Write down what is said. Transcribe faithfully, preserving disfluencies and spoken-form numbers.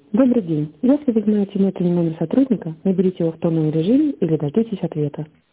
Добрый день. Если вы знаете внутренний номер сотрудника, наберите его в тонном режиме или дождитесь ответа.